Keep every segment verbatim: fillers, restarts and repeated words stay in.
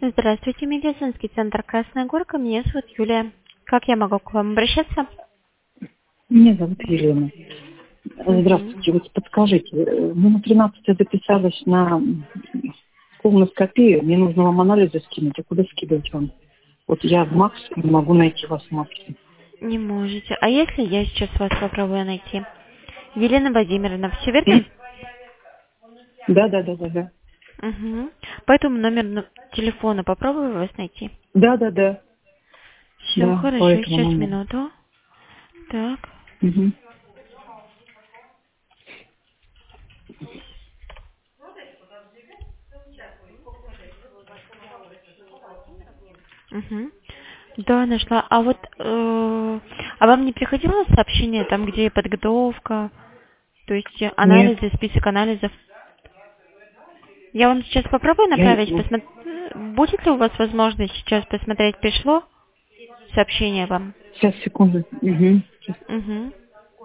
Здравствуйте, медицинский центр «Красная Горка». Меня зовут Юлия. Как я могу к вам обращаться? Меня зовут Елена. Мгм. Здравствуйте. Вот подскажите, мы на тринадцатое записались на колоноскопию. Мне нужно вам анализы скинуть. А куда скидывать вам? Вот я в Макс не могу найти вас в Максе. Не можете. А если я сейчас вас попробую найти? Елена Владимировна, все верно? М? Да, да, да, да, да. Угу. По этому номеру телефона попробую вас найти. Да, да, да. Все, Да, по хорошо. этому Сейчас, номеру. минуту. Так. Угу. Угу. Да, нашла. А вот, э, а вам не приходило сообщение, там, где подготовка, то есть э, Нет, анализы, список анализов? Я вам сейчас попробую я не... направить, посмотреть. Будет ли у вас возможность сейчас посмотреть, пришло сообщение вам? Сейчас, секунду. Угу. Угу.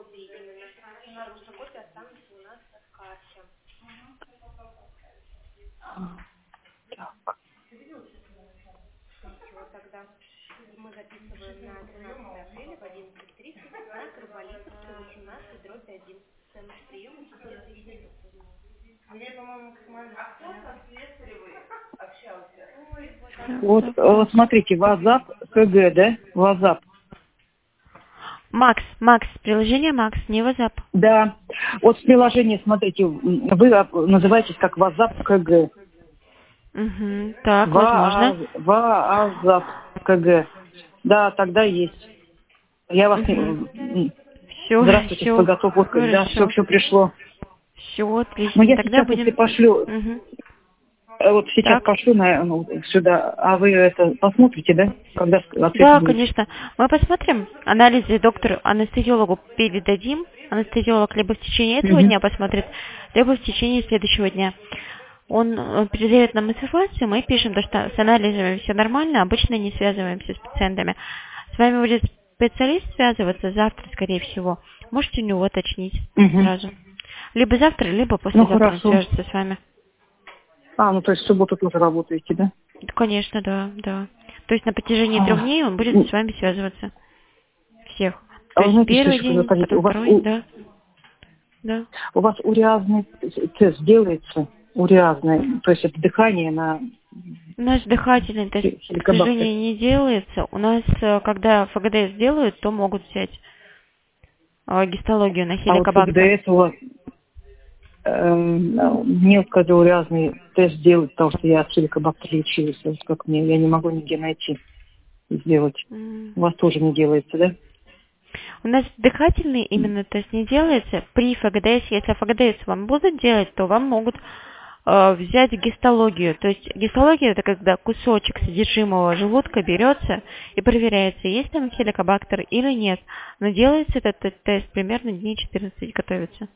Так, Вот, так, э, так. вот смотрите, WhatsApp, КГ, да? WhatsApp. Макс, Макс, приложение Макс, не WhatsApp. Да. Вот в приложении, смотрите, м, вы а, называетесь как WhatsApp КГ. Угу. Так, возможно. ВА- WhatsApp КГ. Да, тогда есть. Я вас не... Угу. м, Все, Здравствуйте, с все, подготовкой. Да, все, хорошо. все пришло. Все, Но отлично. я Тогда сейчас, если будем... пошлю, Угу. э, вот сейчас Так. пошлю на, ну, сюда, а вы это посмотрите, да? Когда ск- ответ Да, будет? конечно. Мы посмотрим. Анализы доктору анестезиологу передадим. Анестезиолог либо в течение этого Угу. дня посмотрит, либо в течение следующего дня. Он э, передает нам информацию, мы пишем, то, что с анализами все нормально, обычно не связываемся с пациентами. С вами будет специалист связываться завтра, скорее всего. Можете у него уточнить Угу. сразу. Либо завтра, либо Ну, послезавтра он хорошо. свяжется с вами. А, ну, то есть в субботу тоже работаете, да? Да, конечно, да, да. То есть на протяжении трех А, дней он будет м, с вами связываться. Всех. а То вы есть знаете, что первый еще хотела день, сказать? потом У вас второй, у, да, да. у вас уреазный тест делается? Уреазный, то есть это дыхание на У нас дыхательный тест, хе- к хеликобактер. сожалению, не делается. У нас, э, когда ФГДС делают, то могут взять э, гистологию на А вот хеликобактер. ФГДС у вас эм, мне сказал разный тест делать, потому что я от хеликобактера лечилась. Вот как мне, я не могу нигде найти и сделать. М. У вас тоже не делается, да? У нас дыхательный именно тест не делается. При ФГДС, если ФГДС вам будут делать, то вам могут э, взять гистологию. То есть гистология — это когда кусочек содержимого желудка берется и проверяется, есть там хеликобактер или нет. Но делается этот, этот тест примерно дней четырнадцать готовится.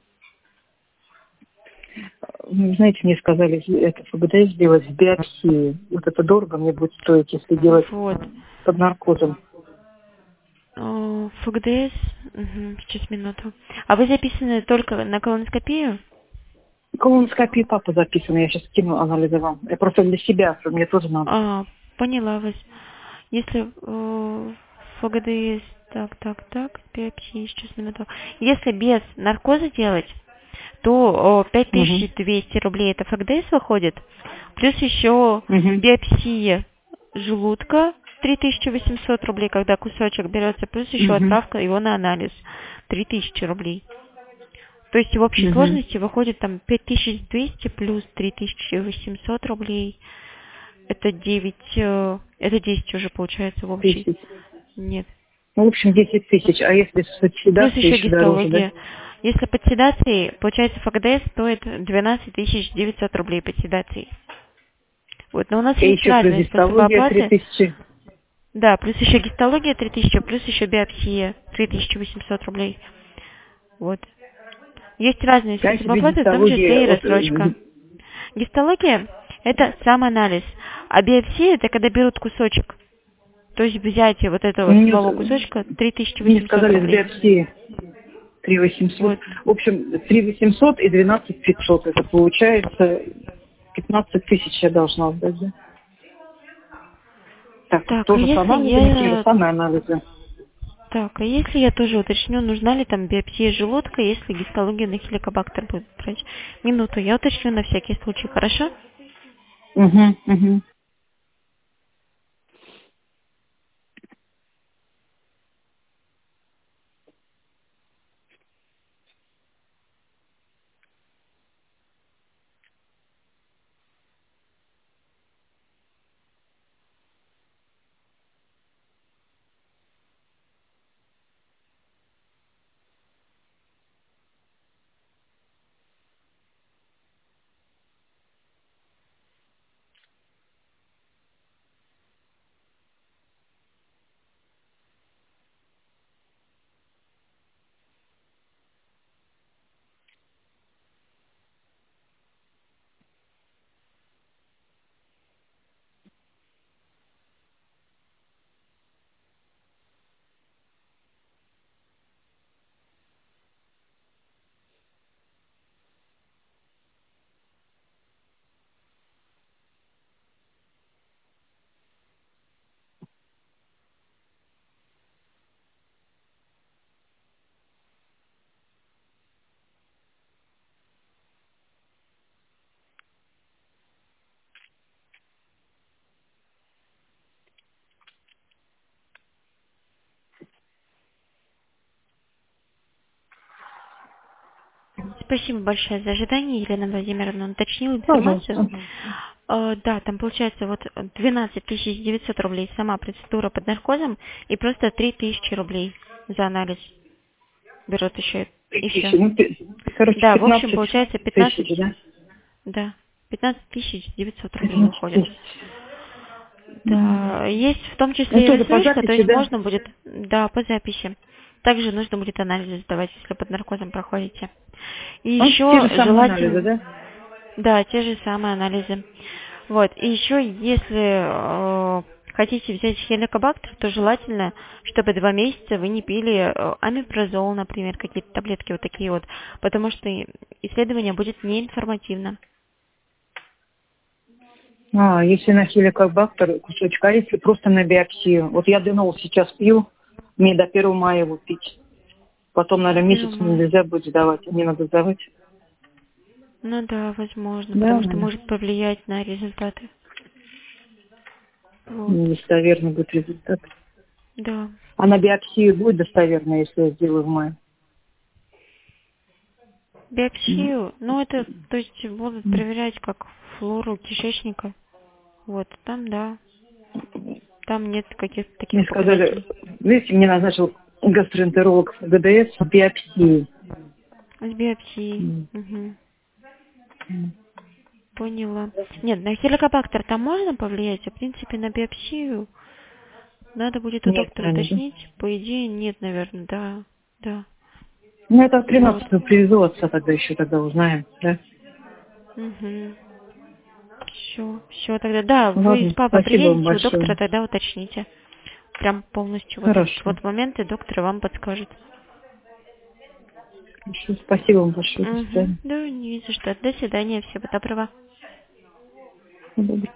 Ну, знаете, мне сказали, это ФГДС делать с биопсией. Вот это дорого мне будет стоить, если делать Вот. под наркозом. Э, ФГДС, мгм, сейчас минуту. А вы записаны только на колоноскопию? Колоноскопия папа записана, я сейчас скину анализы вам. Я просто для себя, что мне тоже надо. А, поняла вас. Если э, ФГДС, так, так, так, биопсия, сейчас минуту. Если без наркоза делать, то э, пять Угу. тысяч двести рублей это ФГДС выходит, плюс еще Угу. биопсия желудка три тысячи восемьсот рублей, когда кусочек берется, плюс еще Угу. отправка его на анализ три тысячи рублей. То есть в общей Угу. сложности выходит там пять тысяч двести плюс три тысячи восемьсот рублей. Это девять, э, это десять уже получается в общей. Тысяч. Нет. Ну, в общем, десять тысяч. А если с Плюс седацией еще еще дороже, да? гистология. Если под седацией, получается, ФГДС стоит двенадцать тысяч девятьсот рублей под седацией. Вот, но у нас И есть еще плюс разные способы гистология три оплаты. тысячи. Да, плюс еще гистология три тысячи, плюс еще биопсия три тысячи восемьсот рублей. Вот. Есть разные А способы если оплаты, в том числе гистология, и вот, рассрочка. э, Гистология — это сам анализ, а биопсия — это когда берут кусочек. То есть взятие вот этого мне, самого кусочка три тысячи мне восемьсот сказали с рублей. биопсии три тысячи восемьсот. Вот. В общем, три тысячи восемьсот и двенадцать тысяч пятьсот. Это получается пятнадцать тысяч я должна отдать, да? Так, Так, а тоже если самые анализы, те же я... самые анализы. Так, а если я тоже уточню, нужна ли там биопсия желудка, если гистология на хеликобактер будет брать? Минуту, я уточню на всякий случай, хорошо? Угу, угу. Спасибо большое за ожидание, Елена Владимировна уточнила информацию. Пожалуйста. Э, да, там получается вот двенадцать тысяч девятьсот рублей сама процедура под наркозом и просто три тысячи рублей за анализ берут еще и Тысячи, все. ну, пи- короче, Да, в общем пятнадцать получается пятнадцать, тысяч, да? да, пятнадцать тысяч девятьсот рублей пятнадцать выходит. тысяч. Да, есть в том Ну, числе и тоже по рассрочка, то записи, есть да? можно будет, да, по записи. Также нужно будет анализы сдавать, если под наркозом проходите. И Ну, те еще же самые анализы, желательно, да? да, те же самые анализы. Вот, и еще если э, хотите взять хеликобактер, то желательно, чтобы два месяца вы не пили э, амипрозол, например, какие-то таблетки вот такие вот, потому что исследование будет неинформативно. А, если на хеликобактер кусочек, а если просто на биопсию? Вот я Денол сейчас пью, мне до первого мая его пить. Потом, наверное, месяц мне Понимаю. нельзя будет сдавать, а мне надо сдавать. Ну да, возможно, Да, потому что может повлиять на результаты. Вот. недостоверный будет результат. Да. А на биопсию будет достоверно, если я сделаю в мае? М, Биопсию, ну это, то есть будут м. проверять как флору кишечника. Вот, там да, там нет каких-то Мне таких сказали, показателей. видите, мне назначил гастроэнтеролог ГДС биопсии. С биопсией. М, Угу. м. Поняла. Нет, на хеликобактер там можно повлиять, а в принципе на биопсию надо будет у Нет, доктора наверное, да? уточнить. По идее нет, наверное, да, да. Ну, это Вот. тринадцатого привезу отца, тогда еще тогда узнаем, да? Угу. Все, все тогда. Да, вы с Ладно, папой спасибо вам приедете у доктора, большое. тогда уточните. Прям полностью вот этот Хорошо. вот момент, и доктор вам подскажет. Хорошо. Спасибо вам большое. До Угу. свидания. Да, не за что. До свидания, всего доброго. Добрый.